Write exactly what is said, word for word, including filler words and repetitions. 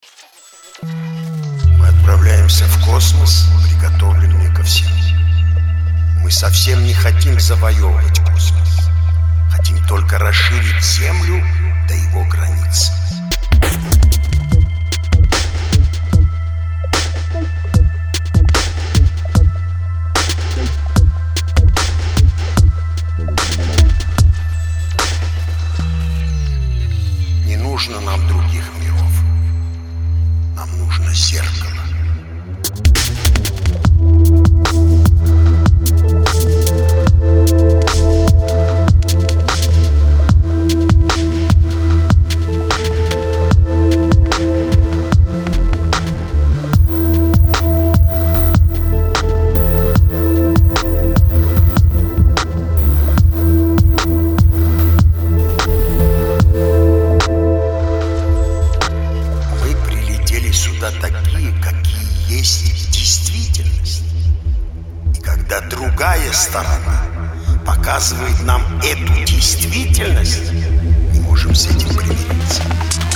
Мы отправляемся в космос, приготовленные ко всему. Мы совсем не хотим завоевывать космос. Хотим только расширить Землю до его границ. Не нужно нам других миров. Нам нужно зеркало. Сюда такие, какие есть действительность. И когда другая сторона показывает нам эту действительность, мы можем с этим примириться.